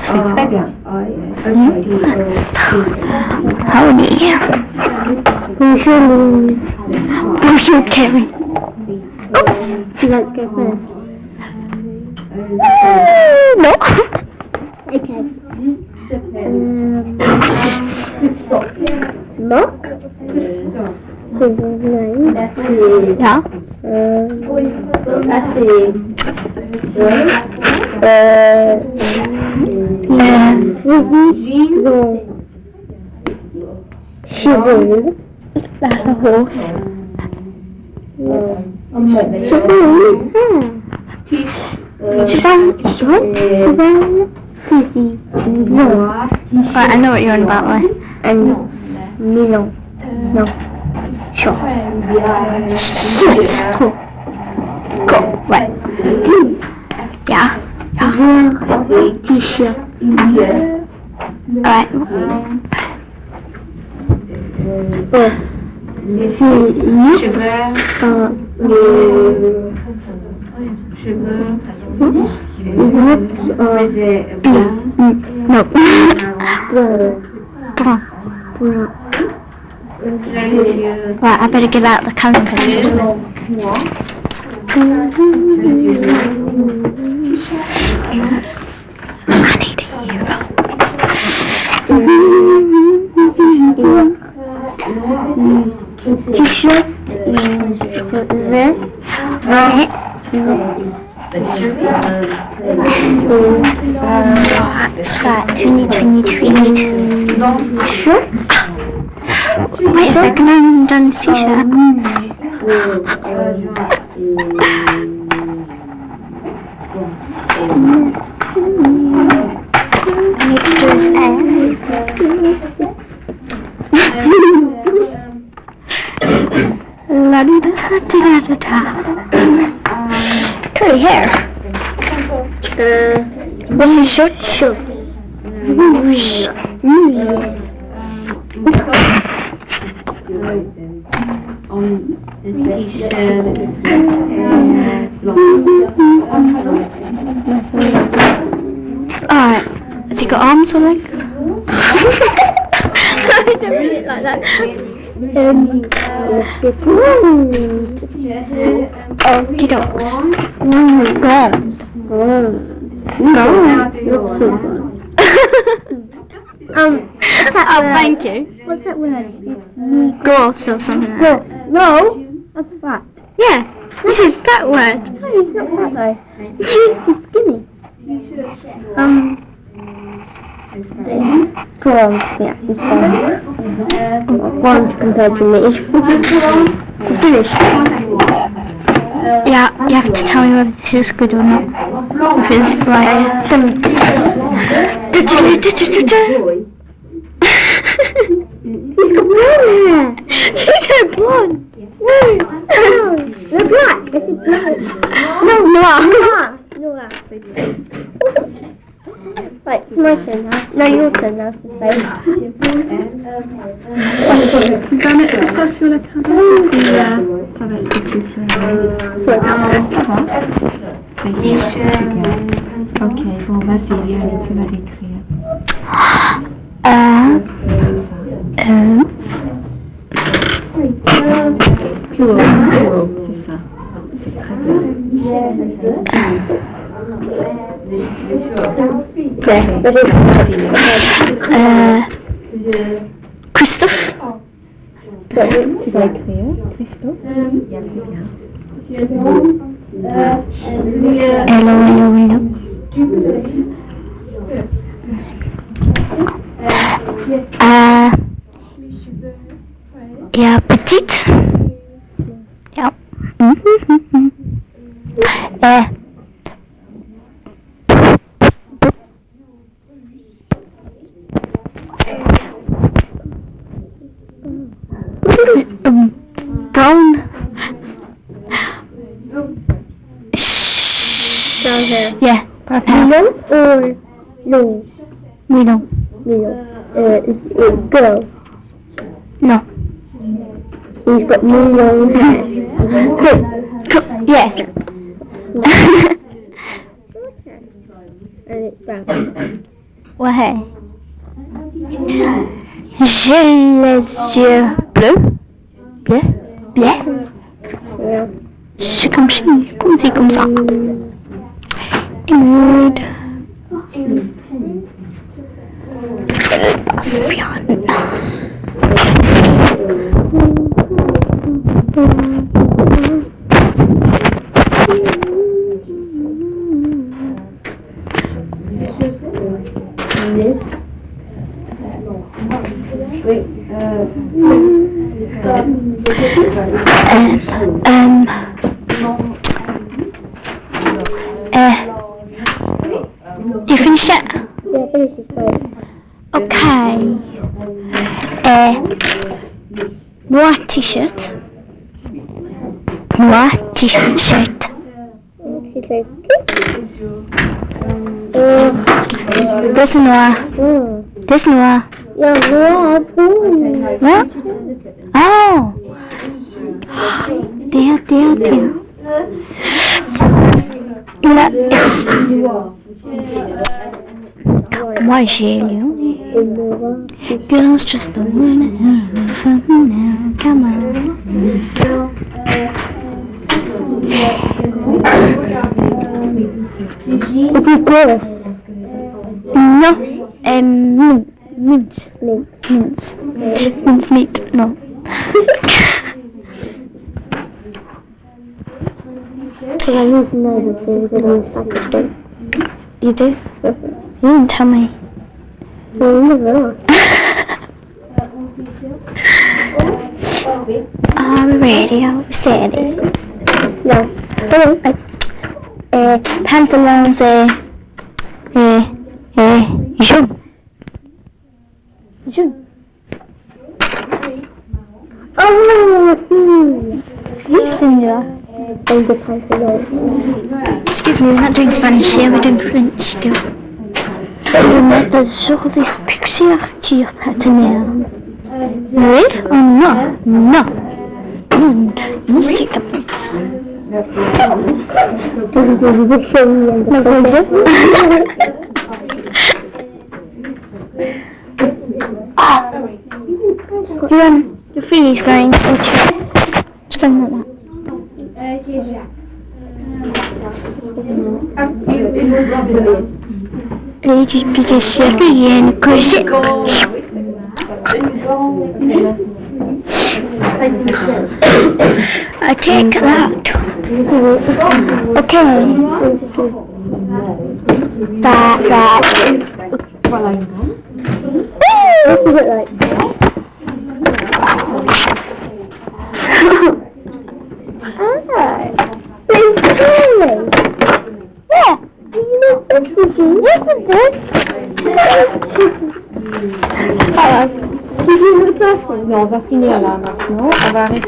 Howdy. Bonjour, Kerry. Oops. Do you like to go first? No. Okay. Mark? His name? Yeah. Chevron. That's a horse. Right, I know what you're on about, right? And Milo. No. Sure. Go. Right. Yeah. T-shirt. Alright. No. Right, I better get out the camera pictures. I need a T-shirt. Right. Right, 2023. Sure. Wait a second, I haven't done this t-shirt. I need to do his hair. La di da da da da. Curly hair. What's his shirt? Sure. Alright. Has he got arms or legs? I don't read it like that. Okie dokes. Oh, thank you. What's that word? Gross or something like that. No, that's fat. Yeah, this is that word. No, it's not fat though. It's skinny. Gross, yeah, it's fine. One compared to me. Finished. Yeah, you have to tell me whether this is good or not. If it's right. He said blonde. No, they're black. I said black. No, noir. Noir. Right, it's my turn now. No, your turn now to say. Ok, bon, vas-y, allez, tu vas l'écrire. Okay, Christophe. Tu vas écrire, Christophe? Hello. Yeah, petite. Yeah. Brown. Brown hair. Yeah, brown hair. Milo or no? Milo. Girl. No. He's got long hair. Yeah. And it's brown. Ouais. J'ai les yeux bleus. Bleus. Bleus. C'est comme ça. Comme ça. Good. You finished it? Yeah, finish this place. Okay. White t-shirt. White t-shirt. Shirt. She says, This noir. This noir. yeah, no, What? Oh. Dear. Là, moi j'ai lu. Girls just don't wanna from now. Come on. No, mince meat, no. Because I need to know that there's a little sacrifice. You do? You didn't tell me. Well, you never are. I'm radio steady. No. Pantaloons, jaune. Oh, Listen, and the pantaloons. excuse me, we're not doing Spanish here, we're doing French still. Je mettre sur this picture sur partenaire. Oui ou non? Non. You must take the point. This is the show me and the The fee's going. It's going like that. Ladies, please chérie and courgette. I take that. Okay. That. Voilà une What is it like? Yeah. Non, on va finir là maintenant. On va arrêter.